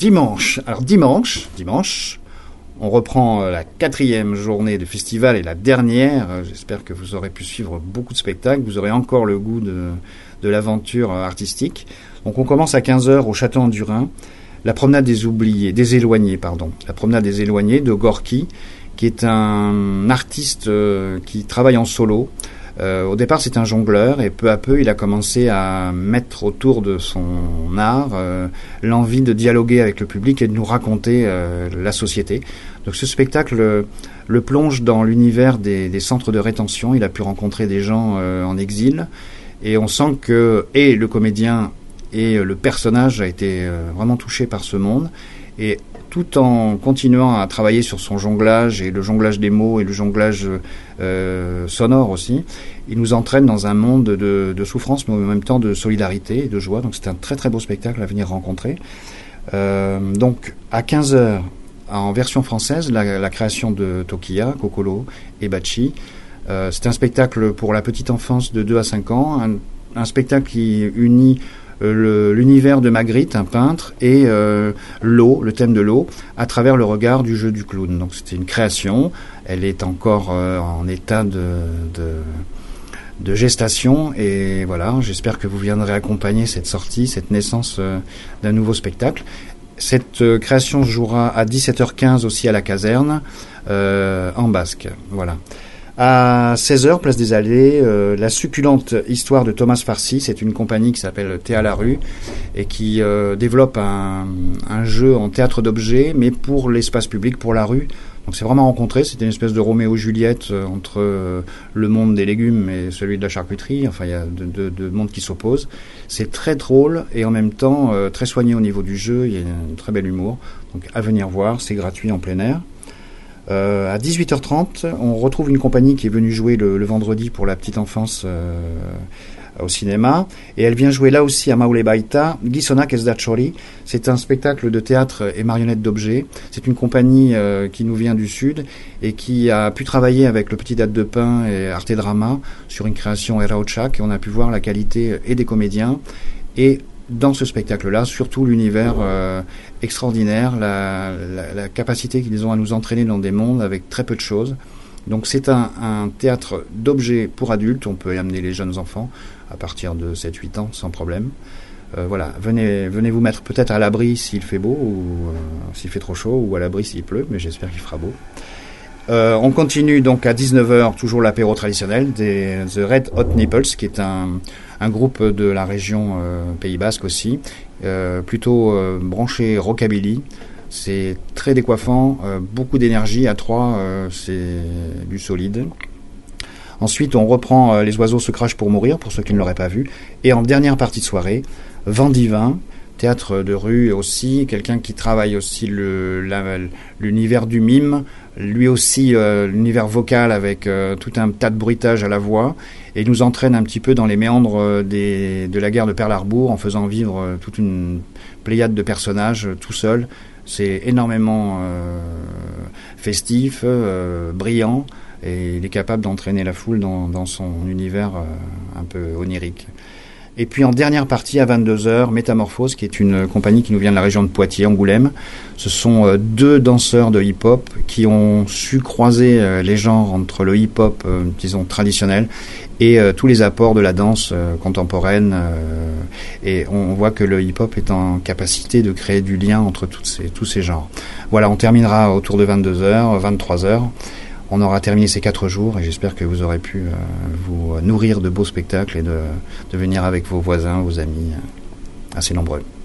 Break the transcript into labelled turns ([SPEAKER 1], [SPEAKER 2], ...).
[SPEAKER 1] dimanche, on reprend la 4e journée du festival et la dernière. J'espère que vous aurez pu suivre beaucoup de spectacles. Vous aurez encore le goût de l'aventure artistique. Donc on commence à 15h au Château du Rhin. La promenade des éloignés de Gorky, qui est un artiste qui travaille en solo. Au départ, c'est un jongleur et peu à peu, il a commencé à mettre autour de son art l'envie de dialoguer avec le public et de nous raconter la société. Donc ce spectacle le plonge dans l'univers des centres de rétention. Il a pu rencontrer des gens en exil et on sent que le comédien et le personnage a été vraiment touché par ce monde. Et tout en continuant à travailler sur son jonglage et le jonglage des mots et le jonglage sonore aussi, il nous entraîne dans un monde de souffrance, mais en même temps de solidarité et de joie. Donc c'est un très très beau spectacle à venir rencontrer. Donc à 15h, en version française, la création de Tokiya, Kokolo et Bachi. C'est un spectacle pour la petite enfance de 2 à 5 ans, un spectacle qui unit l'univers de Magritte, un peintre, et l'eau, le thème de l'eau, à travers le regard du jeu du clown. Donc c'était une création, elle est encore en état de gestation, et voilà, j'espère que vous viendrez accompagner cette sortie, cette naissance d'un nouveau spectacle. Cette création jouera à 17h15 aussi à la caserne, en basque, voilà. À 16h, place des Allées, la succulente histoire de Thomas Farcy. C'est une compagnie qui s'appelle Théâtre la rue et qui développe un jeu en théâtre d'objets, mais pour l'espace public, pour la rue. Donc c'est vraiment rencontré. C'était une espèce de Roméo-Juliette entre le monde des légumes et celui de la charcuterie. Enfin, il y a deux mondes qui s'opposent. C'est très drôle et en même temps très soigné au niveau du jeu. Il y a un très bel humour. Donc à venir voir, c'est gratuit en plein air. À 18h30, on retrouve une compagnie qui est venue jouer le vendredi pour la petite enfance au cinéma. Et elle vient jouer là aussi à Maule Baita, Gizonak ez da txori. C'est un spectacle de théâtre et marionnettes d'objets. C'est une compagnie qui nous vient du Sud et qui a pu travailler avec le Petit Date de Pain et Arte Drama sur une création Eraotchak. Et on a pu voir la qualité et des comédiens et dans ce spectacle-là, surtout l'univers extraordinaire, la capacité qu'ils ont à nous entraîner dans des mondes avec très peu de choses. Donc c'est un théâtre d'objets pour adultes, on peut y amener les jeunes enfants à partir de 7-8 ans sans problème. Voilà, venez vous mettre peut-être à l'abri s'il fait beau ou s'il fait trop chaud, ou à l'abri s'il pleut, mais j'espère qu'il fera beau. On continue donc à 19h, toujours l'apéro traditionnel des The Red Hot Nipples, qui est un groupe de la région Pays Basque aussi, plutôt branché rockabilly. C'est très décoiffant, beaucoup d'énergie à 3, c'est du solide. Ensuite, on reprend Les oiseaux se crachent pour mourir, pour ceux qui ne l'auraient pas vu. Et en dernière partie de soirée, Vent divin, théâtre de rue aussi, quelqu'un qui travaille aussi l'univers du mime, lui aussi l'univers vocal avec tout un tas de bruitage à la voix, et nous entraîne un petit peu dans les méandres de la guerre de Pearl Harbor en faisant vivre toute une pléiade de personnages tout seul. C'est énormément festif, brillant, et il est capable d'entraîner la foule dans son univers un peu onirique. Et puis en dernière partie, à 22h, Métamorphose, qui est une compagnie qui nous vient de la région de Poitiers, Angoulême. Ce sont 2 danseurs de hip-hop qui ont su croiser les genres entre le hip-hop, disons, traditionnel et tous les apports de la danse contemporaine. Et on voit que le hip-hop est en capacité de créer du lien entre tous ces genres. Voilà, on terminera autour de 22h, 23h. On aura terminé ces 4 jours et j'espère que vous aurez pu vous nourrir de beaux spectacles et de venir avec vos voisins, vos amis, assez nombreux.